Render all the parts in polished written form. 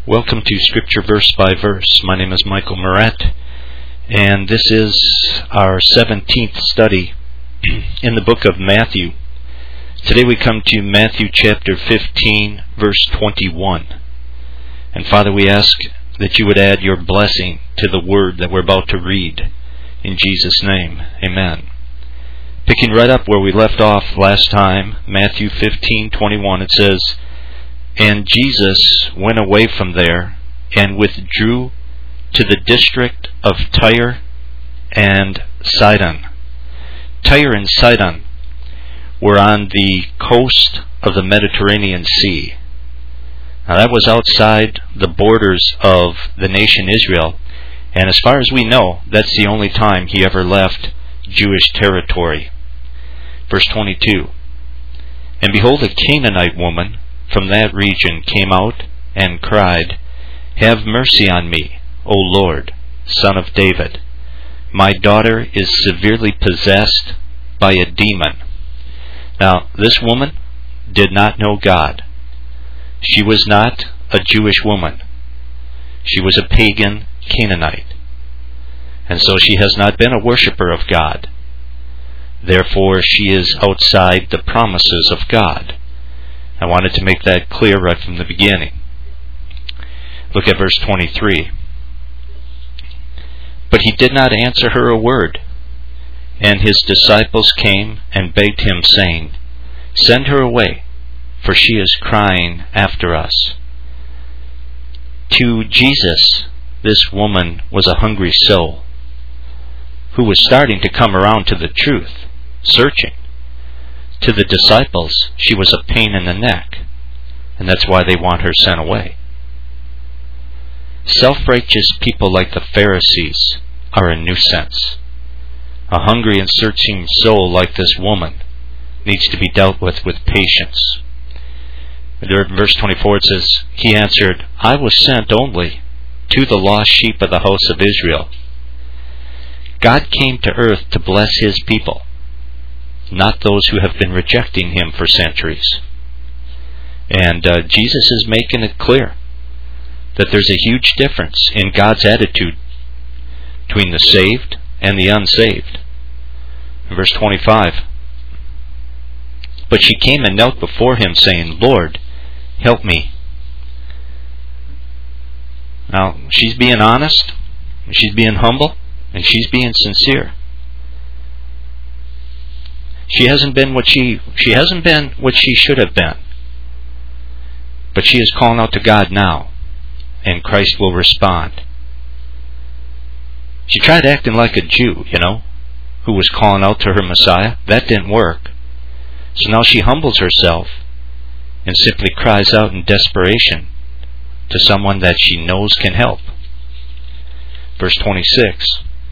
Welcome to Scripture Verse by Verse. My name is Michael Moret, and this is our 17th study in the book of Matthew. Today we come to Matthew chapter 15, verse 21. And Father, we ask that you would add your blessing to the word that we're about to read. In Jesus' name, amen. Picking right up where we left off last time, Matthew 15:21, it says, "And Jesus went away from there and withdrew to the district of Tyre and Sidon." Tyre and Sidon were on the coast of the Mediterranean Sea. Now that was outside the borders of the nation Israel, and as far as we know, that's the only time he ever left Jewish territory. Verse 22, "And behold, a Canaanite woman from that region came out and cried, 'Have mercy on me, O Lord, Son of David. My daughter is severely possessed by a demon.'" Now, this woman did not know God. She was not a Jewish woman. She was a pagan Canaanite. And so she has not been a worshiper of God. Therefore, she is outside the promises of God. I wanted to make that clear right from the beginning. Look at verse 23. "But he did not answer her a word. And his disciples came and begged him, saying, 'Send her away, for she is crying after us.'" To Jesus, this woman was a hungry soul who was starting to come around to the truth, searching. To the disciples, she was a pain in the neck, and that's why they want her sent away. Self-righteous people like the Pharisees are a nuisance. A hungry and searching soul like this woman needs to be dealt with patience. There in verse 24 it says, "He answered, 'I was sent only to the lost sheep of the house of Israel.'" God came to earth to bless His people, not those who have been rejecting Him for centuries. And Jesus is making it clear that there's a huge difference in God's attitude between the saved and the unsaved. In verse 25, "But she came and knelt before Him, saying, 'Lord, help me.'" Now, she's being honest, she's being humble, and she's being sincere. She hasn't been what she should have been. But she is calling out to God now, and Christ will respond. She tried acting like a Jew, who was calling out to her Messiah. That didn't work. So now she humbles herself and simply cries out in desperation to someone that she knows can help. Verse 26,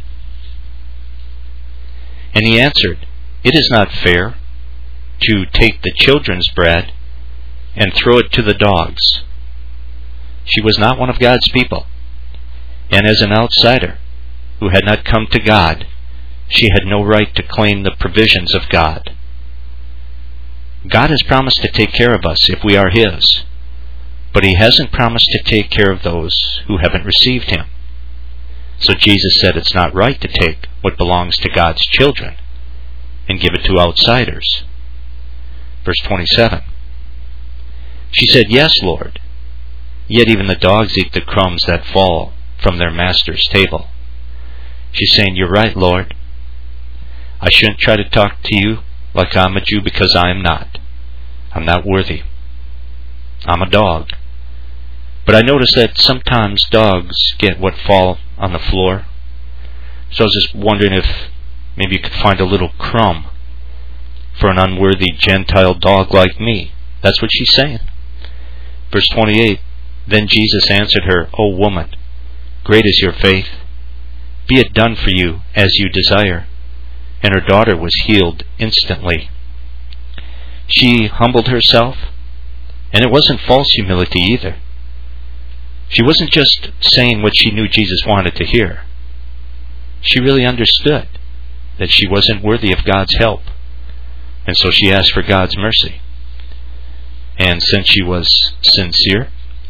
"And he answered, 'It is not fair to take the children's bread and throw it to the dogs.'" She was not one of God's people, and as an outsider who had not come to God, she had no right to claim the provisions of God. God has promised to take care of us if we are His, but He hasn't promised to take care of those who haven't received Him. So Jesus said it's not right to take what belongs to God's children and give it to outsiders. Verse 27, "She said, 'Yes, Lord, yet even the dogs eat the crumbs that fall from their master's table.'" She's saying, "You're right, Lord. I shouldn't try to talk to you like I'm a Jew because I am not. I'm not worthy. I'm a dog. But I notice that sometimes dogs get what fall on the floor. So I was just wondering if maybe you could find a little crumb for an unworthy Gentile dog like me." That's what she's saying. Verse 28, "Then Jesus answered her, 'O woman, great is your faith. Be it done for you as you desire.' And her daughter was healed instantly." She humbled herself, and it wasn't false humility either. She wasn't just saying what she knew Jesus wanted to hear. She really understood that she wasn't worthy of God's help, and so she asked for God's mercy. And since she was sincere,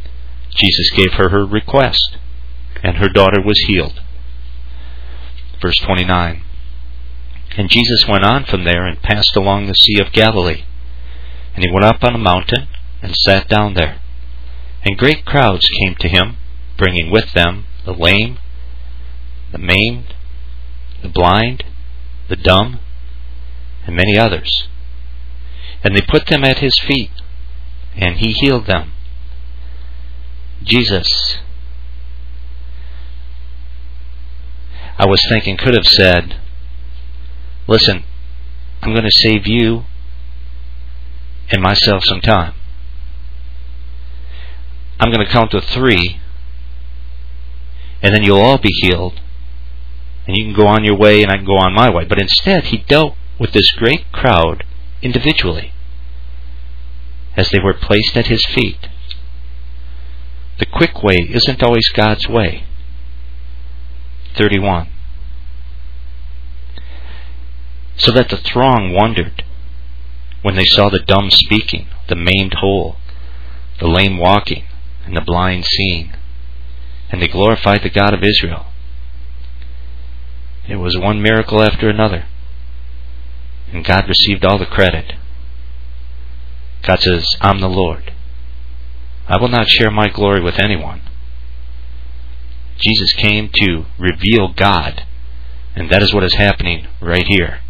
Jesus gave her her request, and her daughter was healed. Verse 29. And Jesus went on from there and passed along the Sea of Galilee. And he went up on a mountain and sat down there. And great crowds came to him, bringing with them the lame, the maimed, the blind, the dumb, and many others. And they put them at his feet, and he healed them. Jesus, I was thinking, could have said, listen, I'm going to save you and myself some time. I'm going to count to 3, and then you'll all be healed, and you can go on your way and I can go on my way. But instead, he dealt with this great crowd individually as they were placed at his feet. The quick way isn't always God's way. 31. So that the throng wondered when they saw the dumb speaking, the maimed whole, the lame walking, and the blind seeing, and they glorified the God of Israel. It was one miracle after another, and God received all the credit. God says, I'm the Lord. I will not share my glory with anyone. Jesus came to reveal God, and that is what is happening right here.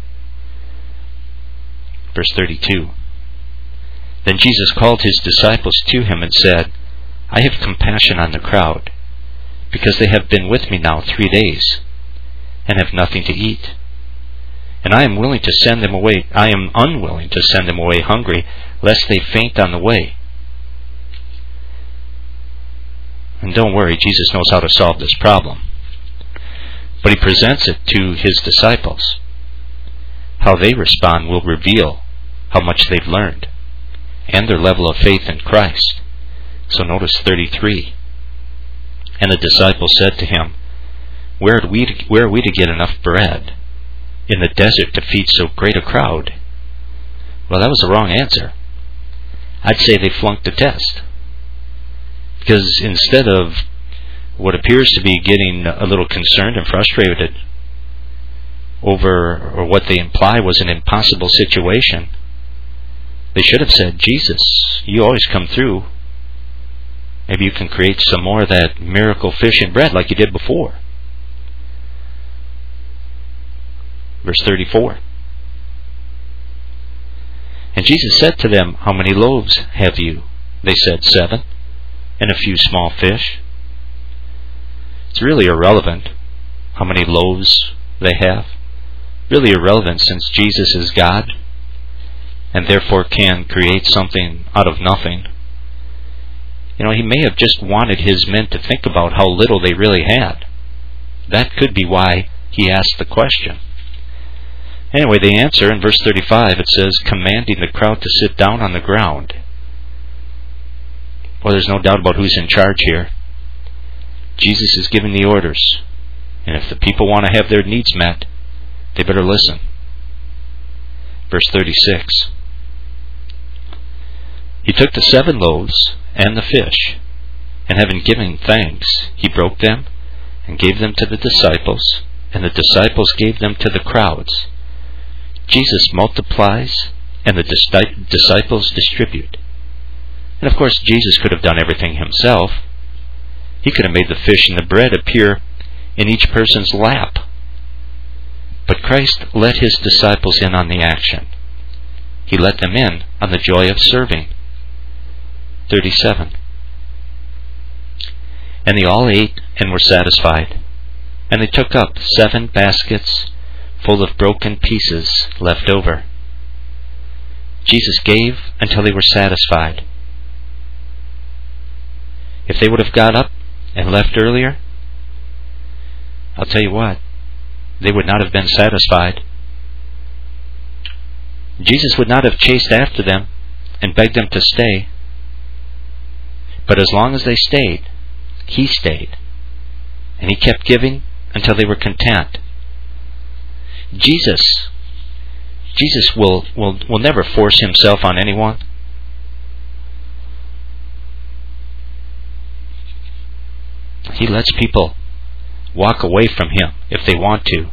Verse 32. Then Jesus called his disciples to him and said, I have compassion on the crowd, because they have been with me now 3 days, and have nothing to eat. And I am unwilling to send them away hungry, lest they faint on the way. And don't worry, Jesus knows how to solve this problem. But he presents it to his disciples. How they respond will reveal how much they've learned and their level of faith in Christ. So notice 33. And the disciples said to him, Where are we to get enough bread in the desert to feed so great a crowd? Well, that was the wrong answer. I'd say they flunked the test. Because instead of what appears to be getting a little concerned and frustrated over, or what they imply was an impossible situation, they should have said, Jesus, you always come through. Maybe you can create some more of that miracle fish and bread like you did before. Verse 34. And Jesus said to them, How many loaves have you? They said, 7, and a few small fish. It's really irrelevant how many loaves they have. Really irrelevant, since Jesus is God and therefore can create something out of nothing. You know, he may have just wanted his men to think about how little they really had. That could be why he asked the question. Anyway, they answer in verse 35. It says, commanding the crowd to sit down on the ground. Well, there's no doubt about who's in charge here. Jesus is giving the orders. And if the people want to have their needs met, they better listen. Verse 36. He took the 7 loaves and the fish, and having given thanks, he broke them and gave them to the disciples, and the disciples gave them to the crowds. Jesus multiplies, and the disciples distribute. And of course, Jesus could have done everything himself. He could have made the fish and the bread appear in each person's lap. But Christ let his disciples in on the action. He let them in on the joy of serving. 37. And they all ate and were satisfied. And they took up 7 baskets full of broken pieces left over. Jesus gave until they were satisfied. If they would have got up and left earlier, I'll tell you what, they would not have been satisfied. Jesus would not have chased after them and begged them to stay. But as long as they stayed, he stayed. And he kept giving until they were content. Jesus will never force himself on anyone. He lets people walk away from Him if they want to.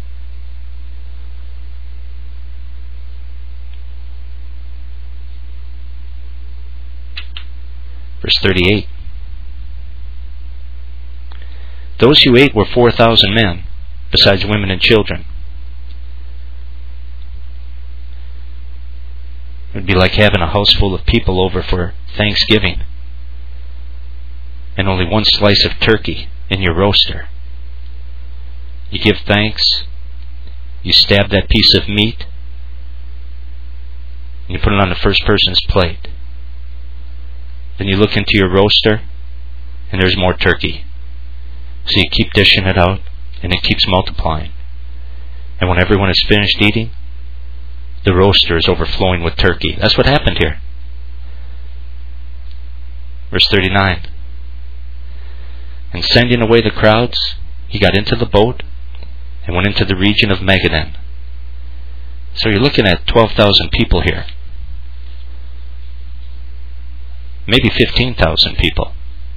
Verse 38. Those who ate were 4,000 men, besides women and children. It would be like having a house full of people over for Thanksgiving and only one slice of turkey in your roaster. You give thanks, you stab that piece of meat, and you put it on the first person's plate. Then you look into your roaster, and there's more turkey. So you keep dishing it out, and it keeps multiplying. And when everyone is finished eating, the roaster is overflowing with turkey. That's what happened here. Verse 39. And sending away the crowds, he got into the boat and went into the region of Magadan. So you're looking at 12,000 people here. Maybe 15,000 people.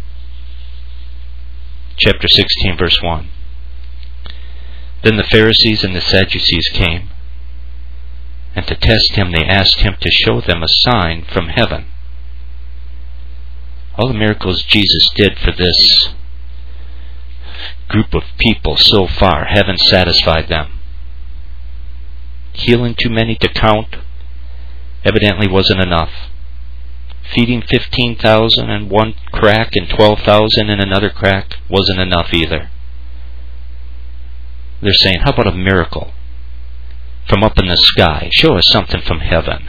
Chapter 16, verse 1. Then the Pharisees and the Sadducees came, and to test him they asked him to show them a sign from heaven. All the miracles Jesus did for this group of people so far haven't satisfied them. Healing too many to count evidently wasn't enough. Feeding 15,000 in one crack and 12,000 in another crack wasn't enough either. They're saying, how about a miracle from up in the sky? Show us something from heaven.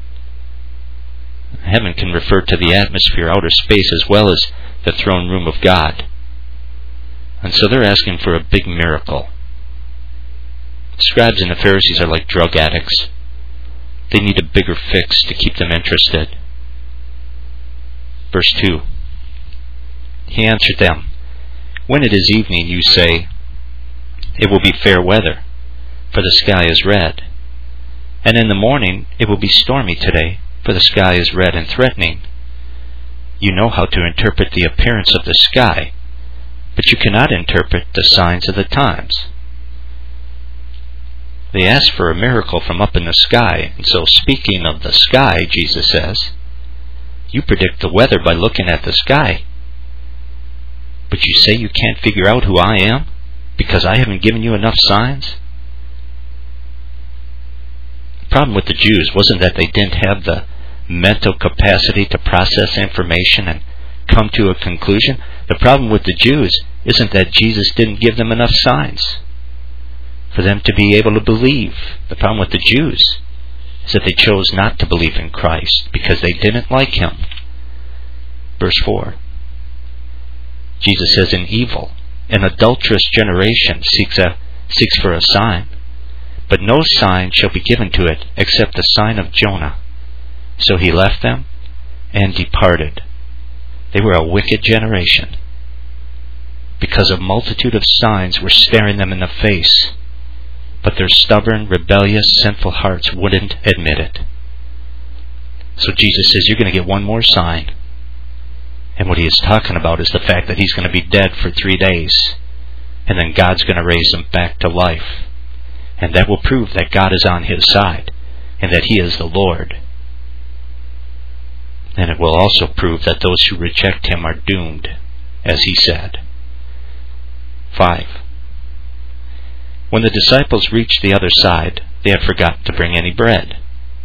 Heaven can refer to the atmosphere, outer space, as well as the throne room of God. And so they're asking for a big miracle. The scribes and the Pharisees are like drug addicts. They need a bigger fix to keep them interested. Verse 2. He answered them, when it is evening, you say, it will be fair weather, for the sky is red. And in the morning, it will be stormy today, for the sky is red and threatening. You know how to interpret the appearance of the sky, but you cannot interpret the signs of the times. They ask for a miracle from up in the sky, and so speaking of the sky, Jesus says, you predict the weather by looking at the sky. But you say you can't figure out who I am because I haven't given you enough signs? The problem with the Jews wasn't that they didn't have the mental capacity to process information and come to a conclusion. The problem with the Jews isn't that Jesus didn't give them enough signs for them to be able to believe. The problem with the Jews is that they chose not to believe in Christ because they didn't like Him. Verse 4. Jesus says, an evil, an adulterous generation seeks for a sign, but no sign shall be given to it except the sign of Jonah. So he left them and departed. They were a wicked generation, because a multitude of signs were staring them in the face, but their stubborn, rebellious, sinful hearts wouldn't admit it. So Jesus says, you're going to get one more sign. And what he is talking about is the fact that he's going to be dead for 3 days, and then God's going to raise him back to life. And that will prove that God is on his side, and that he is the Lord. And it will also prove that those who reject him are doomed, as he said. 5. When the disciples reached the other side, they had forgotten to bring any bread.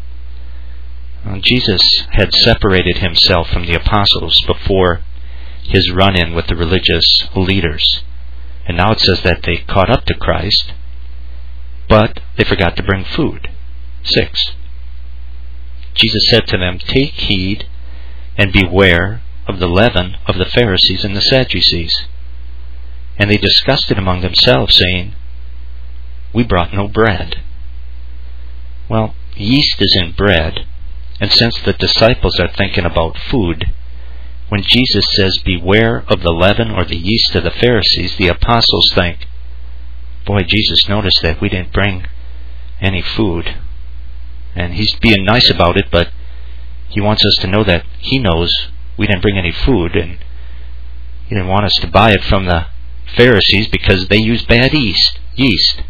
Jesus had separated himself from the apostles before his run-in with the religious leaders. And now it says that they caught up to Christ, but they forgot to bring food. 6. Jesus said to them, take heed and beware of the leaven of the Pharisees and the Sadducees. And they discussed it among themselves, saying, we brought no bread. Well, yeast is in bread, and since the disciples are thinking about food, when Jesus says, beware of the leaven or the yeast of the Pharisees, the apostles think, boy, Jesus noticed that we didn't bring any food. And he's being nice about it, but he wants us to know that he knows we didn't bring any food, and he didn't want us to buy it from the Pharisees because they use bad yeast.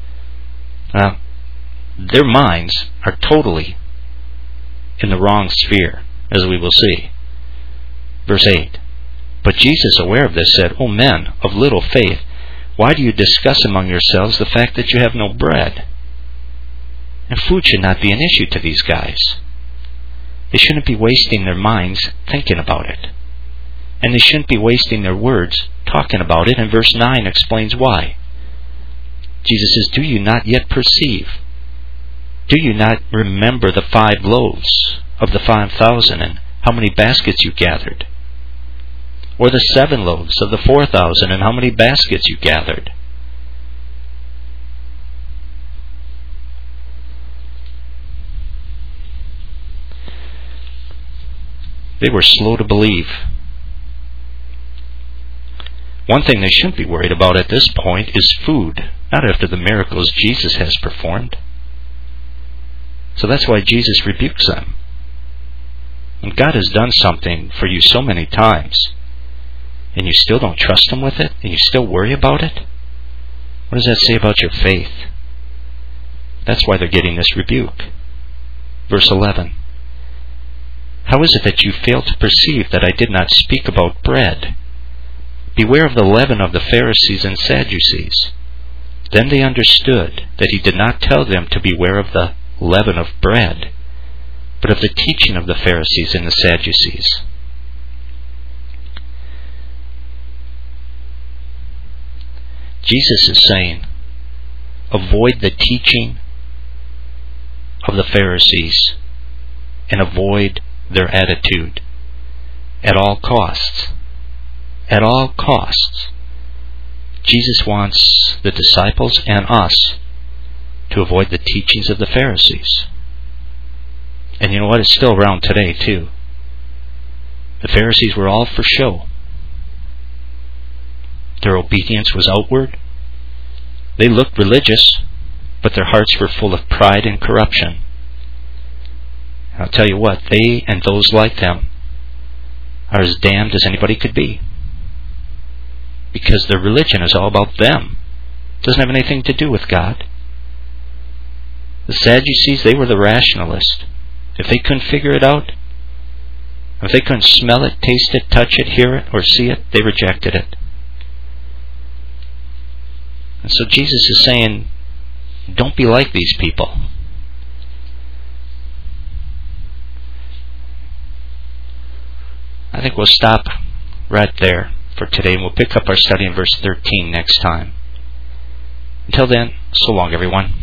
Their minds are totally in the wrong sphere, as we will see. Verse 8. But Jesus, aware of this, said, O men of little faith, why do you discuss among yourselves the fact that you have no bread? And food should not be an issue to these guys. They shouldn't be wasting their minds thinking about it. And they shouldn't be wasting their words talking about it. And verse 9 explains why. Jesus says, do you not yet perceive? Do you not remember the 5 loaves of the 5,000 and how many baskets you gathered? Or the 7 loaves of the 4,000 and how many baskets you gathered? They were slow to believe. One thing they shouldn't be worried about at this point is food, not after the miracles Jesus has performed. So that's why Jesus rebukes them. When God has done something for you so many times, and you still don't trust Him with it, and you still worry about it, what does that say about your faith? That's why they're getting this rebuke. Verse 11. How is it that you fail to perceive that I did not speak about bread? Beware of the leaven of the Pharisees and Sadducees. Then they understood that He did not tell them to beware of the leaven of bread, but of the teaching of the Pharisees and the Sadducees. Jesus is saying, avoid the teaching of the Pharisees and avoid their attitude at all costs. At all costs. Jesus wants the disciples and us to avoid the teachings of the Pharisees. And you know what? It's still around today too. The Pharisees were all for show. Their obedience was outward. They looked religious, but their hearts were full of pride and corruption. I'll tell you what, they and those like them are as damned as anybody could be. Because their religion is all about them. It doesn't have anything to do with God. The Sadducees, they were the rationalists. If they couldn't figure it out, if they couldn't smell it, taste it, touch it, hear it, or see it, they rejected it. And so Jesus is saying, don't be like these people. I think we'll stop right there for today, and we'll pick up our study in verse 13 next time. Until then, so long, everyone.